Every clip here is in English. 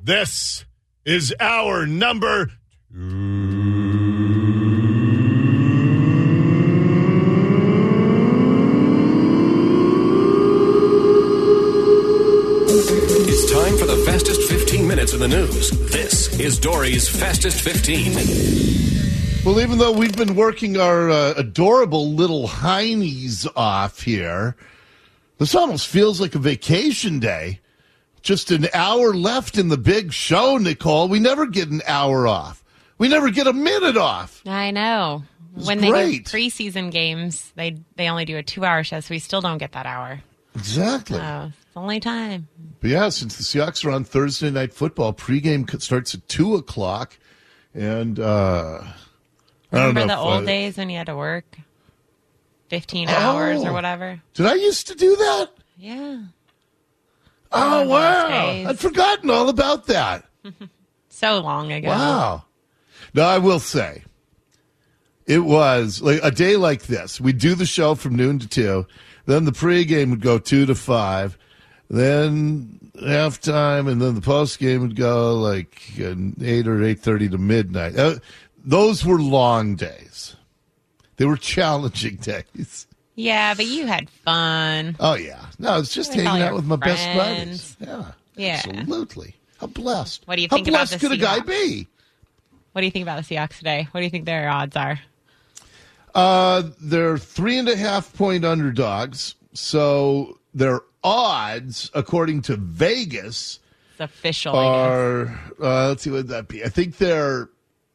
This is our number 2. It's time for the fastest 15 minutes in the news. This is Dory's Fastest 15. Well, even though we've been working our adorable little heinies off here, this almost feels like a vacation day. Just an hour left in the big show, Nicole. We never get an hour off. We never get a minute off. I know. When great. They do preseason games, they only do a 2-hour show, so we still don't get that hour. Exactly. So it's the only time. But yeah, since the Seahawks are on Thursday Night Football, pregame starts at 2 o'clock. And I don't Remember know the if, old days when you had to work 15 hours or whatever? Did I used to do that? Yeah. Oh, wow. days. I'd forgotten all about that. So long ago. Wow. No, I will say, it was like a day like this. We'd do the show from noon to 2. Then the pregame would go 2 to 5. Then halftime, and then the postgame would go like 8 or 8:30 to midnight. Those were long days. They were challenging days. Yeah, but you had fun. Oh, yeah. No, it's just With all hanging out your with my best friends. buddies. Yeah. Yeah. Absolutely. How blessed. What do you think How about blessed the could a guy Seahawks? be? What do you think about the Seahawks today? What do you think their odds are? They're 3.5-point underdogs. So their odds, according to Vegas, It's official, I guess. are, let's see, what would that be? I think they're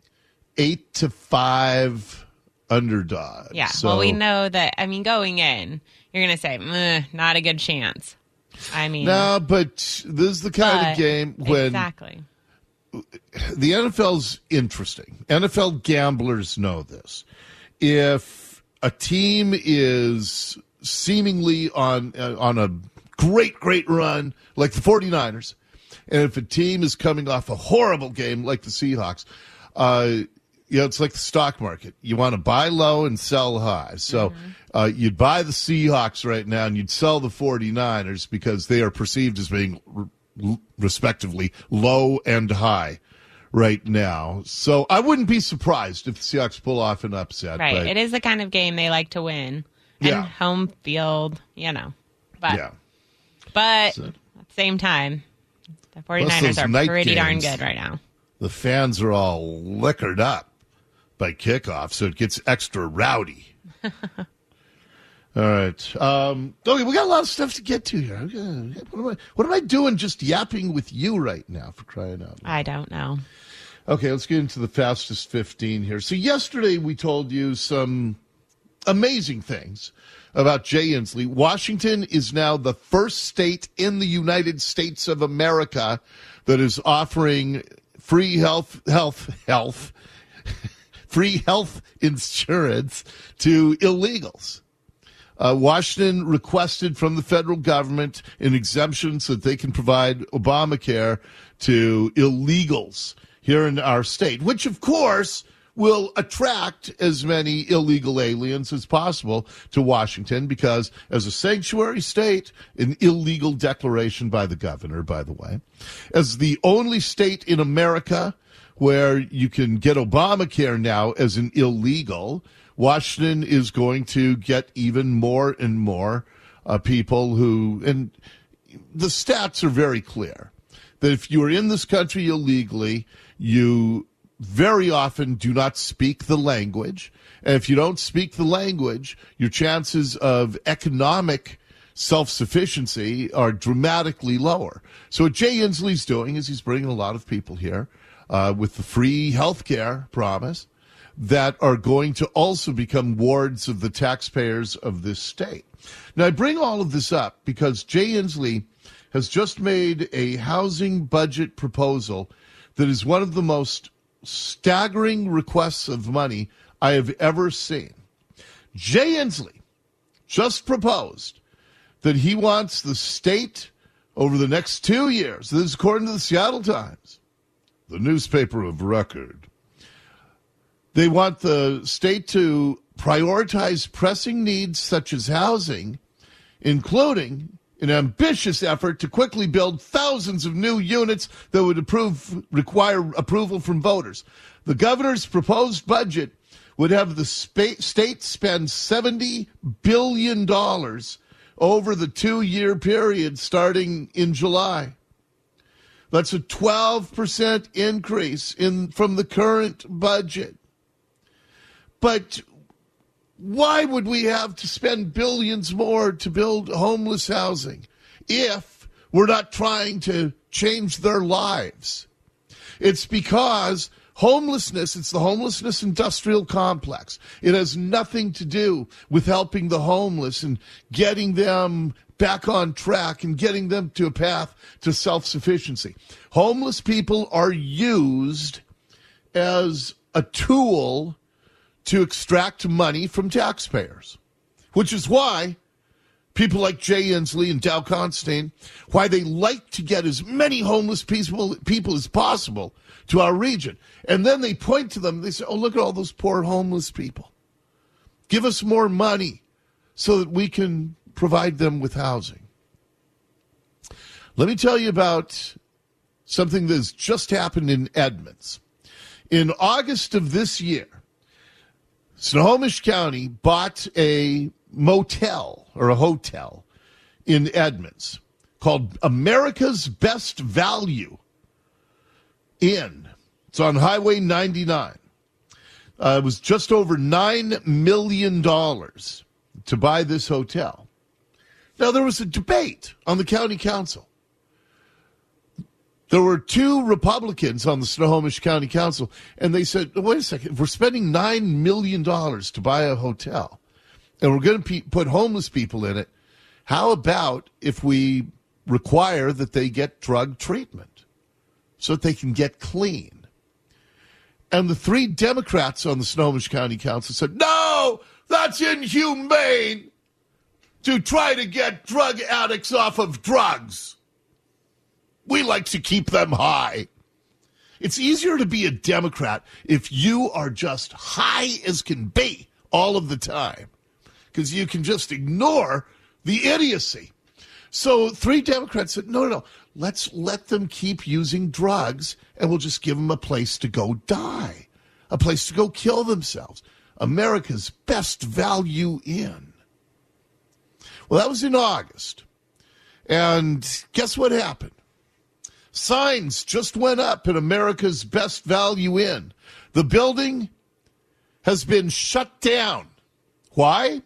8-5 underdogs. Yeah, So, well, we know that, going in, you're going to say, not a good chance. No, but this is the kind of game when Exactly. the NFL's interesting. NFL gamblers know this. If a team is seemingly on a great run, like the 49ers, and if a team is coming off a horrible game like the Seahawks, it's like the stock market. You want to buy low and sell high. So you'd buy the Seahawks right now and you'd sell the 49ers because they are perceived as being respectively low and high right now. So I wouldn't be surprised if the Seahawks pull off an upset. Right. But, It is the kind of game they like to win. And Yeah. home field, But, yeah. but So- at the same time, the Plus 49ers those are night pretty darn games. good right now. The fans are all liquored up by kickoff, so it gets extra rowdy. All right. Okay, we got a lot of stuff to get to here. What am I doing just yapping with you right now, for crying out loud? I don't know. Okay, let's get into the fastest 15 here. So yesterday we told you some amazing things about Jay Inslee. Washington is now the first state in the United States of America that is offering free health free health insurance to illegals. Washington requested from the federal government an exemption so that they can provide Obamacare to illegals here in our state, which, of course, will attract as many illegal aliens as possible to Washington because, as a sanctuary state, an illegal declaration by the governor, by the way, as the only state in America where you can get Obamacare now as an illegal, Washington is going to get even more and more people who, and the stats are very clear, that if you are in this country illegally, you very often do not speak the language. And if you don't speak the language, your chances of economic self-sufficiency are dramatically lower. So what Jay Inslee's doing is he's bringing a lot of people here with the free health care promise that are going to also become wards of the taxpayers of this state. Now, I bring all of this up because Jay Inslee has just made a housing budget proposal that is one of the most staggering requests of money I have ever seen. Jay Inslee just proposed that he wants the state over the next 2 years, this is according to the Seattle Times, the newspaper of record, they want the state to prioritize pressing needs such as housing, including an ambitious effort to quickly build thousands of new units that would require approval from voters. The governor's proposed budget would have the state spend $70 billion over the 2-year period starting in July. That's a 12% increase from the current budget. But why would we have to spend billions more to build homeless housing if we're not trying to change their lives? It's because homelessness, it's the homelessness industrial complex. It has nothing to do with helping the homeless and getting them back on track and getting them to a path to self-sufficiency. Homeless people are used as a tool to extract money from taxpayers, which is why people like Jay Inslee and Dow Constein, why they like to get as many homeless people as possible to our region. And then they point to them, they say, oh, look at all those poor homeless people. Give us more money so that we can provide them with housing. Let me tell you about something that's just happened in Edmonds. In August of this year, Snohomish County bought a motel or a hotel in Edmonds called America's Best Value Inn. It's on Highway 99. It was just over $9 million to buy this hotel. Now, there was a debate on the county council. There were 2 Republicans on the Snohomish County Council, and they said, wait a second, if we're spending $9 million to buy a hotel, and we're going to put homeless people in it, how about if we require that they get drug treatment so that they can get clean? And the 3 Democrats on the Snohomish County Council said, no, that's inhumane to try to get drug addicts off of drugs. We like to keep them high. It's easier to be a Democrat if you are just high as can be all of the time, because you can just ignore the idiocy. So 3 Democrats said, no, let's let them keep using drugs, and we'll just give them a place to go die, a place to go kill themselves. America's Best Value Inn. Well, that was in August. And guess what happened? Signs just went up at America's Best Value Inn. The building has been shut down. Why?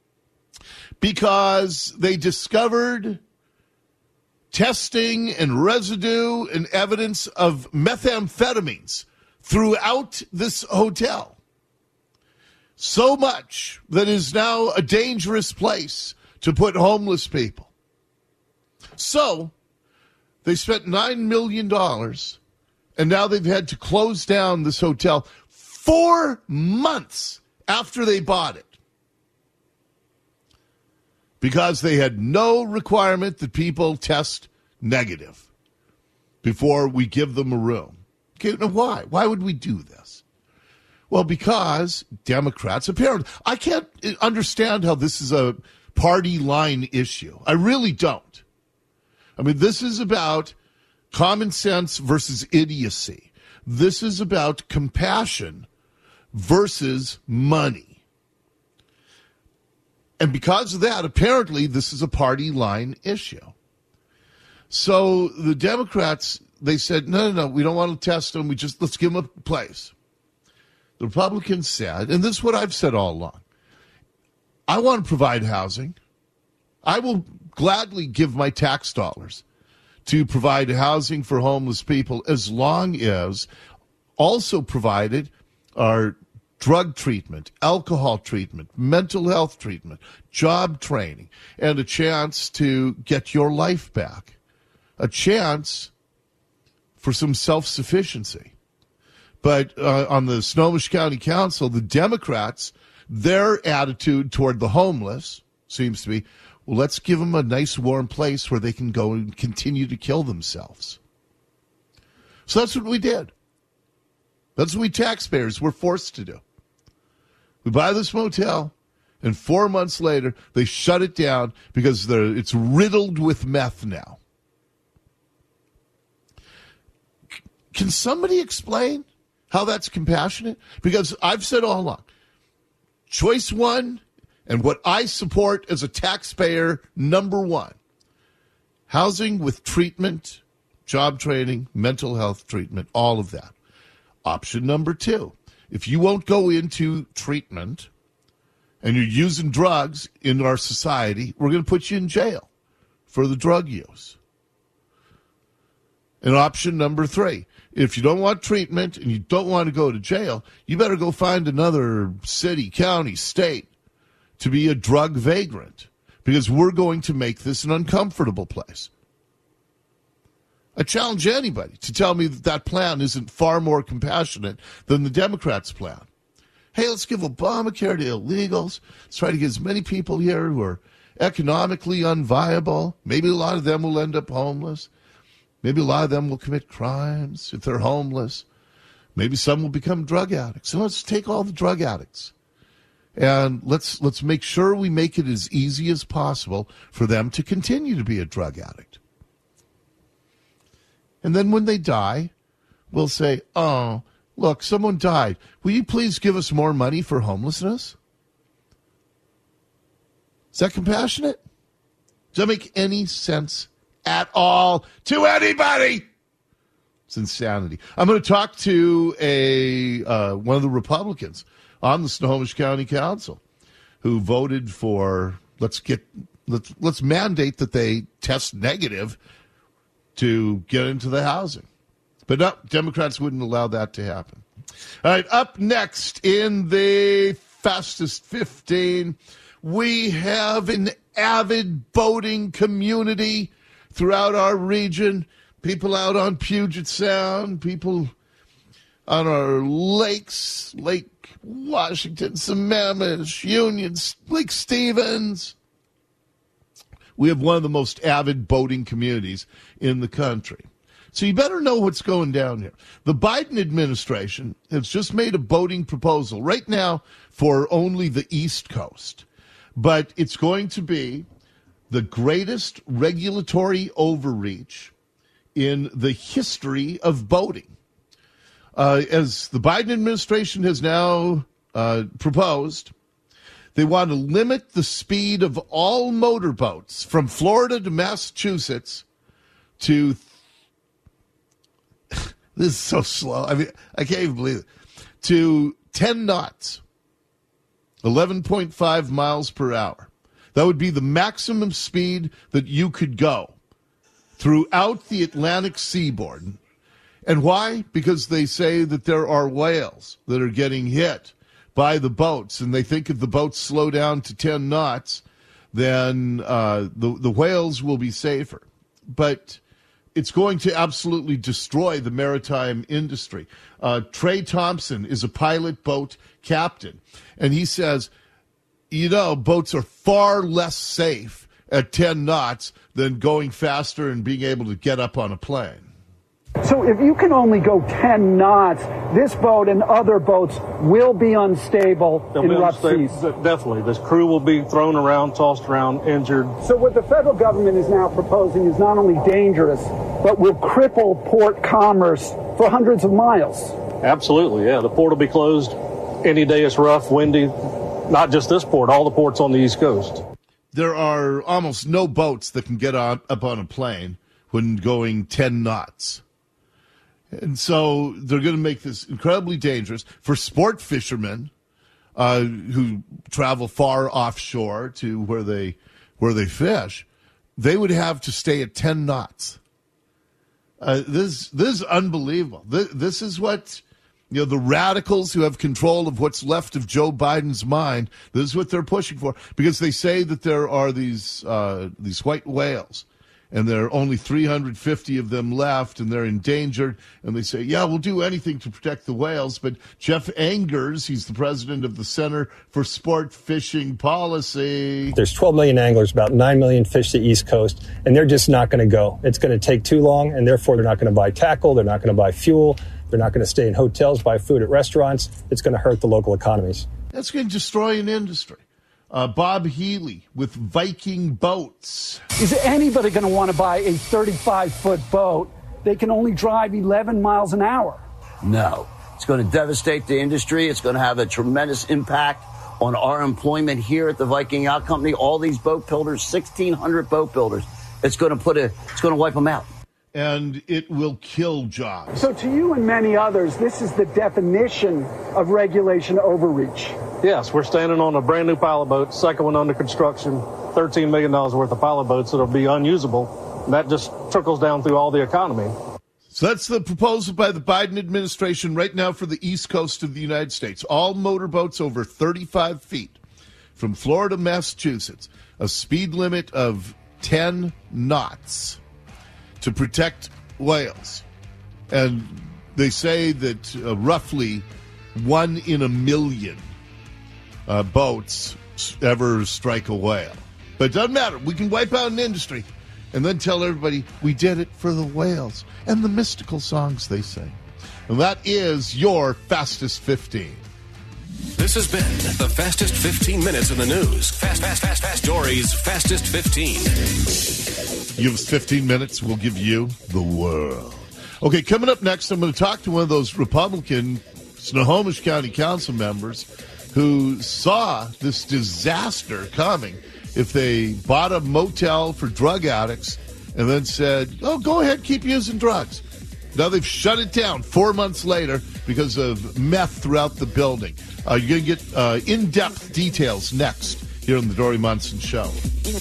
Because they discovered testing and residue and evidence of methamphetamines throughout this hotel. So much that is now a dangerous place to put homeless people. So they spent $9 million, and now they've had to close down this hotel 4 months after they bought it because they had no requirement that people test negative before we give them a room. Okay, now why? Why would we do this? Well, because Democrats, apparently, I can't understand how this is a party line issue. I really don't. I mean, this is about common sense versus idiocy. This is about compassion versus money. And because of that, apparently, this is a party line issue. So the Democrats, they said, no, we don't want to test them. Let's give them a place. The Republicans said, and this is what I've said all along, I want to provide housing. I will gladly give my tax dollars to provide housing for homeless people as long as also provided are drug treatment, alcohol treatment, mental health treatment, job training, and a chance to get your life back, a chance for some self-sufficiency. But on the Snohomish County Council, the Democrats, their attitude toward the homeless seems to be, well, let's give them a nice warm place where they can go and continue to kill themselves. So that's what we did. That's what we taxpayers were forced to do. We buy this motel, And 4 months later, they shut it down because it's riddled with meth now. Can somebody explain how that's compassionate? Because I've said all along, choice one and what I support as a taxpayer, number one, housing with treatment, job training, mental health treatment, all of that. Option number two, if you won't go into treatment and you're using drugs in our society, we're going to put you in jail for the drug use. And option number three, if you don't want treatment and you don't want to go to jail, you better go find another city, county, state to be a drug vagrant, because we're going to make this an uncomfortable place. I challenge anybody to tell me that plan isn't far more compassionate than the Democrats' plan. Hey, let's give Obamacare to illegals. Let's try to get as many people here who are economically unviable. Maybe a lot of them will end up homeless. Maybe a lot of them will commit crimes if they're homeless. Maybe some will become drug addicts. So let's take all the drug addicts and let's make sure we make it as easy as possible for them to continue to be a drug addict. And then when they die, we'll say, oh, look, someone died. Will you please give us more money for homelessness? Is that compassionate? Does that make any sense at all to anybody? It's insanity. I'm going to talk to one of the Republicans on the Snohomish County Council who voted for let's mandate that they test negative to get into the housing. But no, Democrats wouldn't allow that to happen. All right, up next in the Fastest 15, we have an avid boating community throughout our region. People out on Puget Sound, people on our lakes, Lake Washington, Sammamish, Union, Lake Stevens. We have one of the most avid boating communities in the country. So you better know what's going down here. The Biden administration has just made a boating proposal right now for only the East Coast. But it's going to be the greatest regulatory overreach in the history of boating. As the Biden administration has now proposed, they want to limit the speed of all motorboats from Florida to Massachusetts to this is so slow. I mean, I can't even believe it. To 10 knots, 11.5 miles per hour. That would be the maximum speed that you could go throughout the Atlantic seaboard. And why? Because they say that there are whales that are getting hit by the boats, and they think if the boats slow down to 10 knots, then the whales will be safer. But it's going to absolutely destroy the maritime industry. Trey Thompson is a pilot boat captain, and he says, you know, boats are far less safe at 10 knots than going faster and being able to get up on a plane. So if you can only go 10 knots, this boat and other boats will be unstable in rough seas. Definitely. This crew will be thrown around, tossed around, injured. So what the federal government is now proposing is not only dangerous, but will cripple port commerce for hundreds of miles. Absolutely, yeah. The port will be closed any day it's rough, windy. Not just this port, all the ports on the East Coast. There are almost no boats that can get up on a plane when going 10 knots. And so they're going to make this incredibly dangerous for sport fishermen who travel far offshore to where they fish. They would have to stay at 10 knots. This is unbelievable. This is what, you know, the radicals who have control of what's left of Joe Biden's mind, this is what they're pushing for, because they say that there are these white whales, and there are only 350 of them left, and they're endangered. And they say, yeah, we'll do anything to protect the whales. But Jeff Angers, he's the president of the Center for Sport Fishing Policy. There's 12 million anglers, about 9 million fish the East Coast, and they're just not going to go. It's going to take too long, and therefore they're not going to buy tackle. They're not going to buy fuel. They're not going to stay in hotels, buy food at restaurants. It's going to hurt the local economies. That's going to destroy an industry. Bob Healy with Viking Boats. Is anybody going to want to buy a 35-foot boat? They can only drive 11 miles an hour. No. It's going to devastate the industry. It's going to have a tremendous impact on our employment here at the Viking Yacht Company. All these boat builders, 1,600 boat builders. It's going to wipe them out. And it will kill jobs. So to you and many others, this is the definition of regulation overreach. Yes, we're standing on a brand new pilot boat, second one under construction, $13 million worth of pilot boats that'll be unusable. And that just trickles down through all the economy. So that's the proposal by the Biden administration right now for the East Coast of the United States. All motorboats over 35 feet from Florida, Massachusetts, a speed limit of 10 knots to protect whales. And they say that roughly 1 in a million boats ever strike a whale. But it doesn't matter. We can wipe out an industry and then tell everybody we did it for the whales and the mystical songs they sing. And that is your Fastest 15. This has been the Fastest 15 Minutes in the News. Fast. Dory's Fastest 15. Give us 15 minutes, we'll give you the world. Okay, coming up next, I'm going to talk to one of those Republican Snohomish County Council members who saw this disaster coming if they bought a motel for drug addicts and then said, oh, go ahead, keep using drugs. Now they've shut it down 4 months later because of meth throughout the building. You're going to get in-depth details next here on the Dory Munson Show.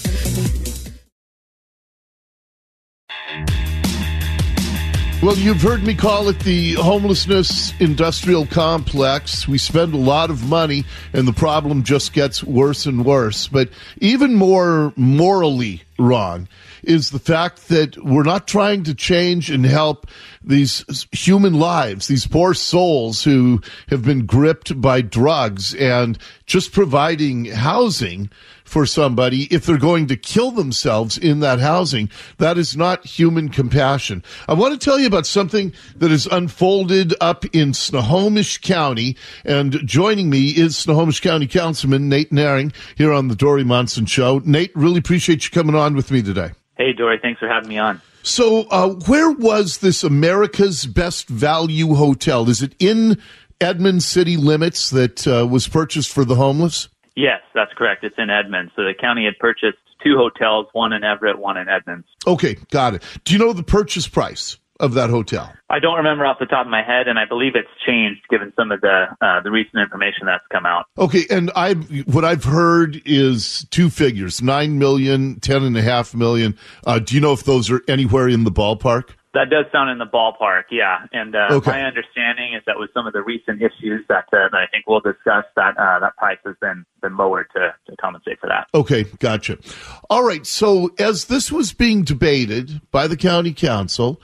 Well, you've heard me call it the homelessness industrial complex. We spend a lot of money, and the problem just gets worse and worse. But even more morally wrong is the fact that we're not trying to change and help these human lives, these poor souls who have been gripped by drugs, and just providing housing for somebody if they're going to kill themselves in that housing. That is not human compassion. I want to tell you about something that has unfolded up in Snohomish County, and joining me is Snohomish County Councilman Nate Naring here on the Dory Munson Show. Nate, really appreciate you coming on with me today. Hey, Dory, thanks for having me on. So where was this America's Best Value Hotel? Is it in Edmonds city limits that was purchased for the homeless? Yes, that's correct. It's in Edmonds. So the county had purchased 2 hotels, one in Everett, one in Edmonds. Okay, got it. Do you know the purchase price of that hotel? I don't remember off the top of my head, and I believe it's changed given some of the recent information that's come out. Okay, and what I've heard is 2 figures, $9 million, $10.5 million. Do you know if those are anywhere in the ballpark? That does sound in the ballpark, yeah. And my understanding is that with some of the recent issues that I think we'll discuss, that price has been lowered to compensate for that. Okay, gotcha. All right, so as this was being debated by the county council,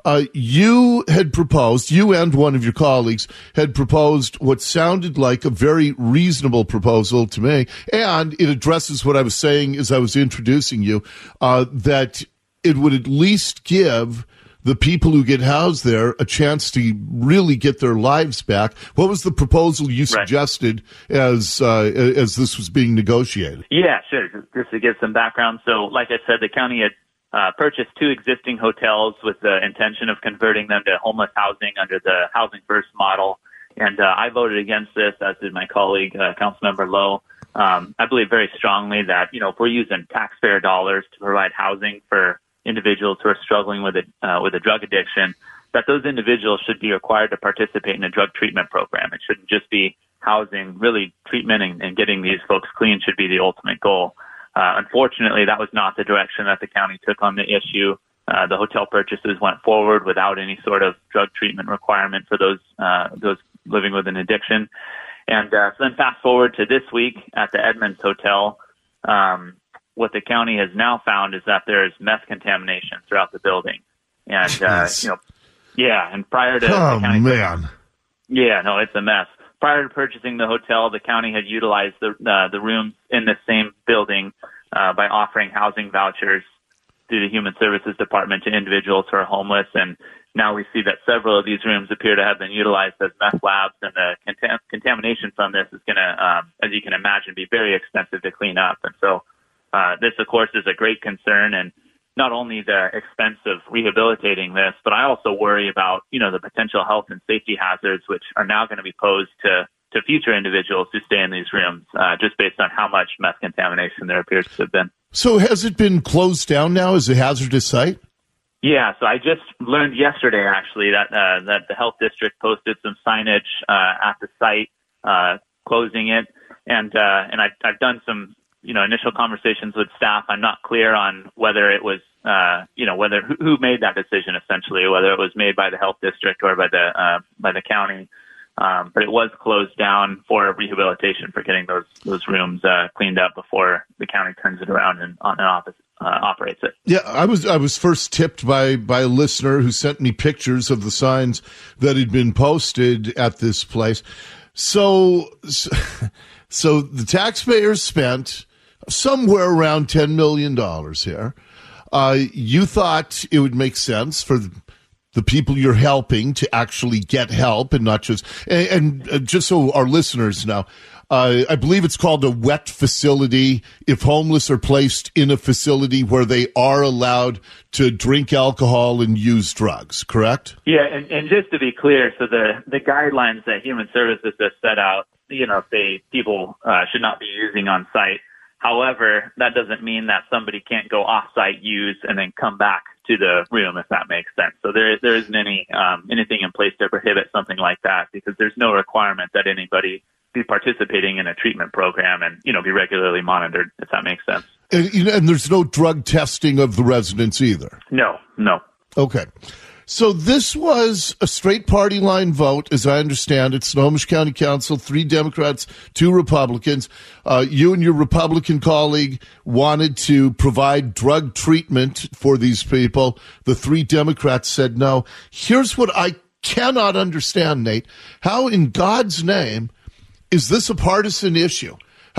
you and one of your colleagues had proposed what sounded like a very reasonable proposal to me, and it addresses what I was saying as I was introducing you, that it would at least give the people who get housed there a chance to really get their lives back. What was the proposal you suggested as this was being negotiated? Yeah, sure. Just to give some background. So, like I said, the county had purchased 2 existing hotels with the intention of converting them to homeless housing under the Housing First model. And I voted against this, as did my colleague, Councilmember Lowe. I believe very strongly that, if we're using taxpayer dollars to provide housing for individuals who are struggling with a drug addiction, that those individuals should be required to participate in a drug treatment program. It shouldn't just be housing. Really, treatment and getting these folks clean should be the ultimate goal. Unfortunately, that was not the direction that the county took on the issue. The hotel purchases went forward without any sort of drug treatment requirement for those living with an addiction. And so then fast forward to this week at the Edmonds Hotel. What the county has now found is that there's meth contamination throughout the building. And, and prior to the county... it's a mess. Prior to purchasing the hotel, the county had utilized the rooms in the same building by offering housing vouchers through the Human Services Department to individuals who are homeless. And now we see that several of these rooms appear to have been utilized as meth labs, and the contamination from this is going to, as you can imagine, be very expensive to clean up. And so this, of course, is a great concern, and not only the expense of rehabilitating this, but I also worry about, the potential health and safety hazards which are now going to be posed to future individuals who stay in these rooms, just based on how much meth contamination there appears to have been. So has it been closed down now as a hazardous site? Yeah, so I just learned yesterday, actually, that the health district posted some signage at the site closing it, and I've done some initial conversations with staff. I'm not clear on whether it was who made that decision, essentially, whether it was made by the health district or by the county. But it was closed down for rehabilitation, for getting those rooms cleaned up before the county turns it around and operates it. Yeah, I was first tipped by a listener who sent me pictures of the signs that had been posted at this place. So the taxpayers spent somewhere around $10 million here. You thought it would make sense for the people you're helping to actually get help and not just, and just so our listeners know, I believe it's called a wet facility if homeless are placed in a facility where they are allowed to drink alcohol and use drugs, correct? Yeah, and just to be clear, so the guidelines that Human Services has set out, people should not be using on site. However, that doesn't mean that somebody can't go off-site, use, and then come back to the room, if that makes sense. So there isn't anything in place to prohibit something like that, because there's no requirement that anybody be participating in a treatment program and, be regularly monitored, if that makes sense. And there's no drug testing of the residents either? No. Okay. So this was a straight party line vote, as I understand it. Snohomish County Council, 3 Democrats, 2 Republicans. You and your Republican colleague wanted to provide drug treatment for these people. The 3 Democrats said no. Here's what I cannot understand, Nate. How in God's name is this a partisan issue?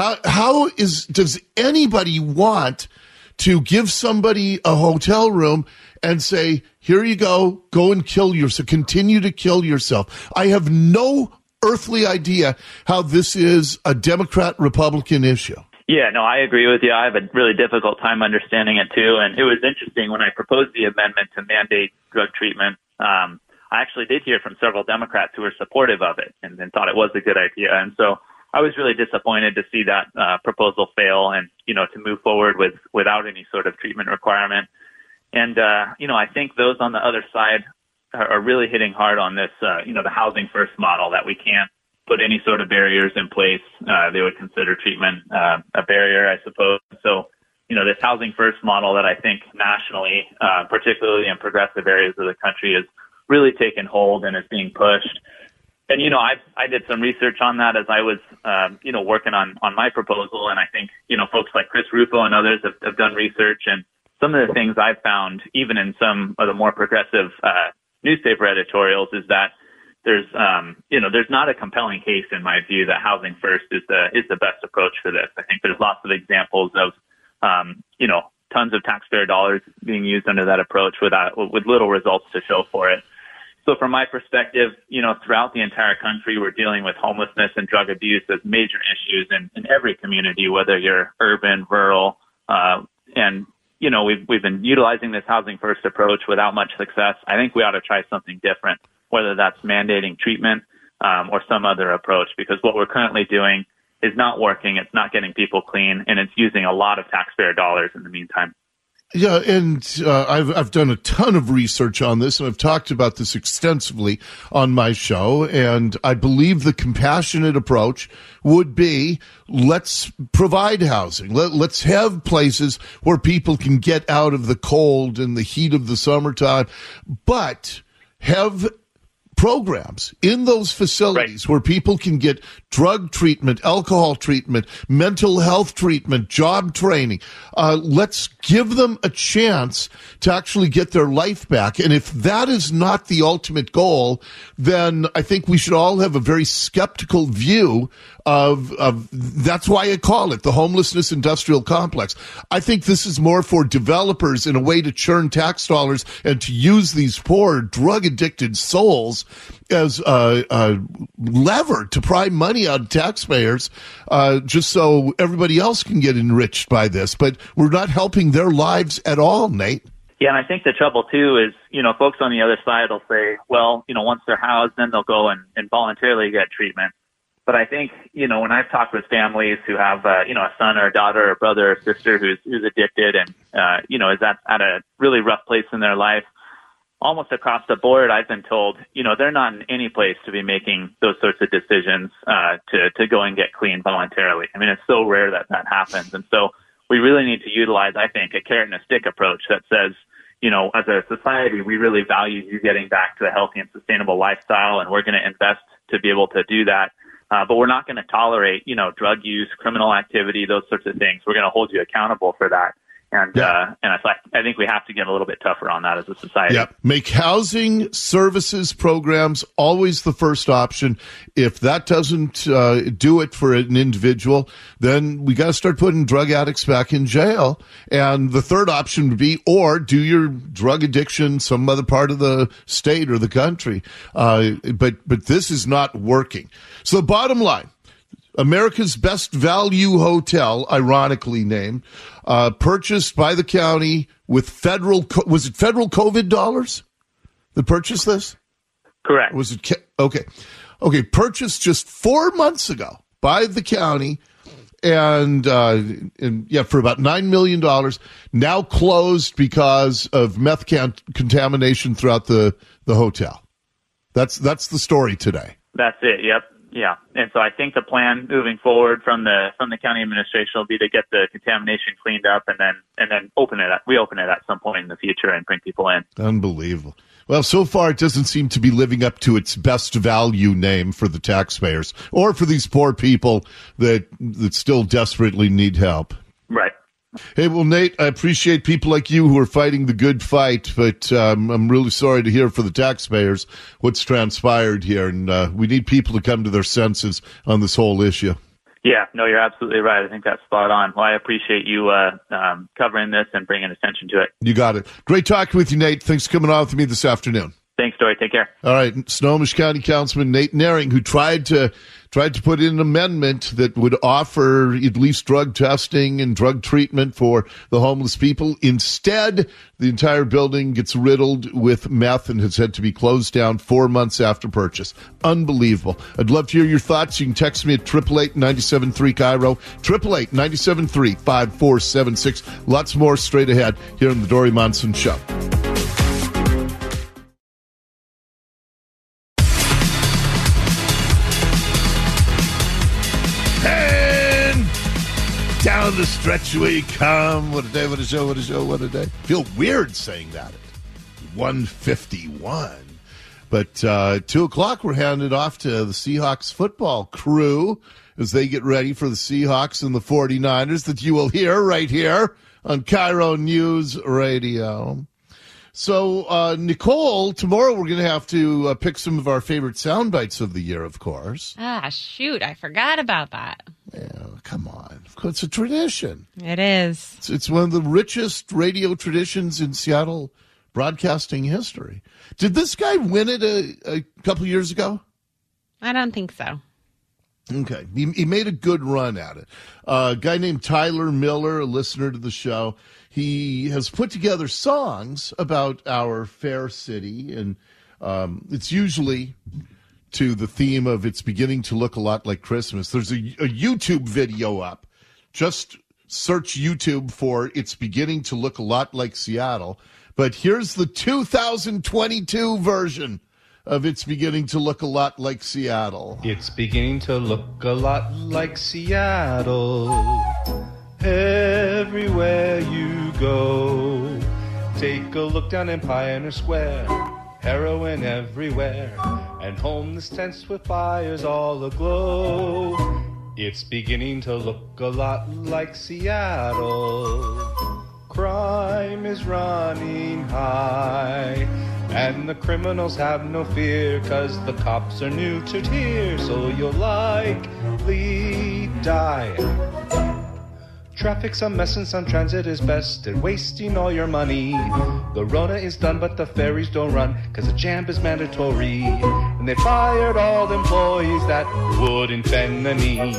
Does anybody want to give somebody a hotel room and say, here you go and kill yourself, continue to kill yourself? I have no earthly idea how this is a Democrat-Republican issue. Yeah, no, I agree with you. I have a really difficult time understanding it, too. And it was interesting when I proposed the amendment to mandate drug treatment. I actually did hear from several Democrats who were supportive of it and thought it was a good idea. And so I was really disappointed to see that proposal fail and, to move forward without any sort of treatment requirement. And, I think those on the other side are really hitting hard on this, the housing first model, that we can't put any sort of barriers in place. They would consider treatment a barrier, I suppose. So, this housing first model that I think nationally, particularly in progressive areas of the country, is really taken hold and is being pushed. And, I did some research on that as I was, working on my proposal. And I think, folks like Chris Rufo and others have done research. And some of the things I've found, even in some of the more progressive newspaper editorials, is that there's not a compelling case, in my view, that housing first is the best approach for this. I think there's lots of examples of, tons of taxpayer dollars being used under that approach with little results to show for it. So from my perspective, throughout the entire country, we're dealing with homelessness and drug abuse as major issues in every community, whether you're urban, rural, and we've been utilizing this housing first approach without much success. I think we ought to try something different, whether that's mandating treatment or some other approach, because what we're currently doing is not working. It's not getting people clean, and it's using a lot of taxpayer dollars in the meantime. Yeah, and I've done a ton of research on this, and I've talked about this extensively on my show, and I believe the compassionate approach would be, let's provide housing. Let's have places where people can get out of the cold and the heat of the summertime, but have programs in those facilities where people can get drug treatment, alcohol treatment, mental health treatment, job training. Let's give them a chance to actually get their life back. And if that is not the ultimate goal, then I think we should all have a very skeptical view of that's why I call it the homelessness industrial complex. I think this is more for developers in a way to churn tax dollars and to use these poor drug-addicted souls as a lever to pry money out of taxpayers, just so everybody else can get enriched by this. But we're not helping their lives at all, Nate. Yeah, and I think the trouble, too, is, folks on the other side will say, well, once they're housed, then they'll go and voluntarily get treatment. But I think, when I've talked with families who have, a son or a daughter or brother or sister who's addicted and, is at a really rough place in their life, almost across the board, I've been told, they're not in any place to be making those sorts of decisions to go and get clean voluntarily. I mean, it's so rare that happens. And so we really need to utilize, I think, a carrot and a stick approach that says, as a society, we really value you getting back to a healthy and sustainable lifestyle, and we're going to invest to be able to do that. But we're not going to tolerate, drug use, criminal activity, those sorts of things. We're going to hold you accountable for that. And I think we have to get a little bit tougher on that as a society. Yep. Make housing services programs always the first option. If that doesn't do it for an individual, then we got to start putting drug addicts back in jail. And the third option would be, or do your drug addiction some other part of the state or the country. But this is not working. So the bottom line, America's Best Value Hotel, ironically named, purchased by the county with was it federal COVID dollars that purchased this? Correct. Was it okay? Purchased just 4 months ago by the county, and for about $9 million. Now closed because of meth contamination throughout the hotel. That's the story today. That's it. Yep. Yeah, and so I think the plan moving forward from the county administration will be to get the contamination cleaned up and then reopen it at some point in the future and bring people in. Unbelievable. Well, so far it doesn't seem to be living up to its best value name for the taxpayers or for these poor people that still desperately need help. Right. Hey, well, Nate, I appreciate people like you who are fighting the good fight, but I'm really sorry to hear for the taxpayers what's transpired here, and we need people to come to their senses on this whole issue. Yeah, no, you're absolutely right. I think that's spot on. Well, I appreciate you covering this and bringing attention to it. You got it. Great talking with you, Nate. Thanks for coming on with me this afternoon. Thanks, Dory. Take care. All right. Snohomish County Councilman Nate Nehring, who tried to put in an amendment that would offer at least drug testing and drug treatment for the homeless people. Instead, the entire building gets riddled with meth and has had to be closed down 4 months after purchase. Unbelievable. I'd love to hear your thoughts. You can text me at 888-973 KIRO, 888-973-5476. Lots more straight ahead here on the Dory Monson Show. Down the stretch we come. What a day, what a show, what a show, what a day. Feel weird saying that at 1:51. But 2 o'clock, we're handed off to the Seahawks football crew as they get ready for the Seahawks and the 49ers that you will hear right here on KIRO News Radio. So, Nicole, tomorrow we're going to have to pick some of our favorite sound bites of the year, of course. Ah, shoot. I forgot about that. Yeah, come on. Of course, it's a tradition. It is. It's one of the richest radio traditions in Seattle broadcasting history. Did this guy win it a couple years ago? I don't think so. Okay. He made a good run at it. A guy named Tyler Miller, a listener to the show, he has put together songs about our fair city, and it's usually to the theme of it's beginning to look a lot like Christmas. There's a YouTube video up. Just search YouTube for it's beginning to look a lot like Seattle. But here's the 2022 version of it's beginning to look a lot like Seattle. It's beginning to look a lot like Seattle. Everywhere you go, take a look down in Pioneer Square. Heroin everywhere, and homeless tents with fires all aglow. It's beginning to look a lot like Seattle. Crime is running high. And the criminals have no fear, 'cause the cops are neutered here, so you'll likely die. Traffic's a mess and Sun Transit is best at wasting all your money. The Rona is done, but the ferries don't run, 'cause the jam is mandatory. And they fired all the employees that wouldn't bend the knee.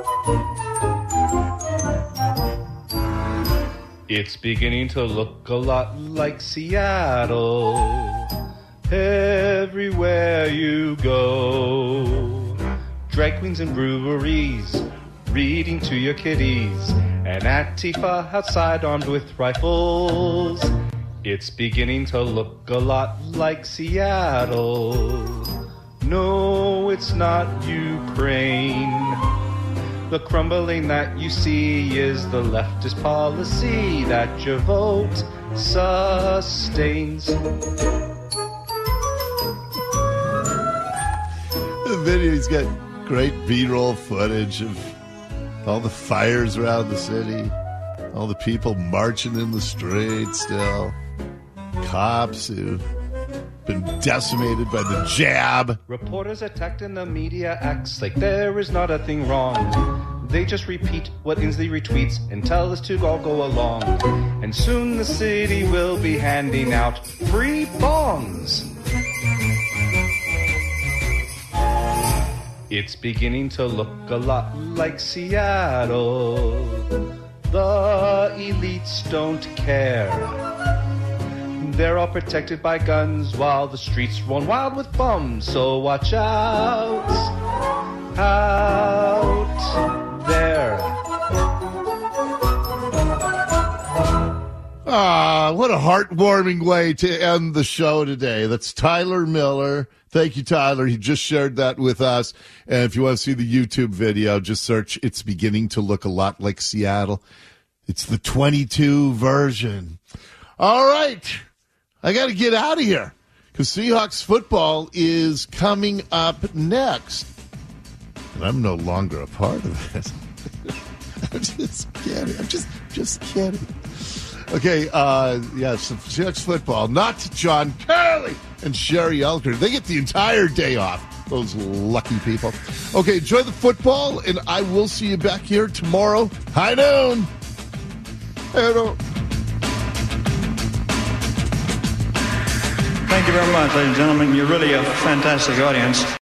It's beginning to look a lot like Seattle everywhere you go. Drag queens and breweries, reading to your kiddies, and Antifa outside armed with rifles. It's beginning to look a lot like Seattle. No, it's not Ukraine. The crumbling that you see is the leftist policy that your vote sustains. The video's got great B-roll footage of all the fires around the city, all the people marching in the streets still, cops who've been decimated by the jab. Reporters attacked and the media acts like there is not a thing wrong. They just repeat what Inslee retweets and tell us to all go along. And soon the city will be handing out free bongs. It's beginning to look a lot like Seattle. The elites don't care. They're all protected by guns while the streets run wild with bums. So watch out, out there. What a heartwarming way to end the show today. That's Tyler Miller. Thank you, Tyler. He just shared that with us. And if you want to see the YouTube video, just search It's Beginning to Look a Lot Like Seattle. It's the 22 version. All right. I got to get out of here because Seahawks football is coming up next. And I'm no longer a part of it. I'm just kidding. I'm just kidding. Okay, so Seahawks football, not John Curley and Sherry Elker. They get the entire day off, those lucky people. Okay, enjoy the football, and I will see you back here tomorrow, high noon. Hello. Thank you very much, ladies and gentlemen. You're really a fantastic audience.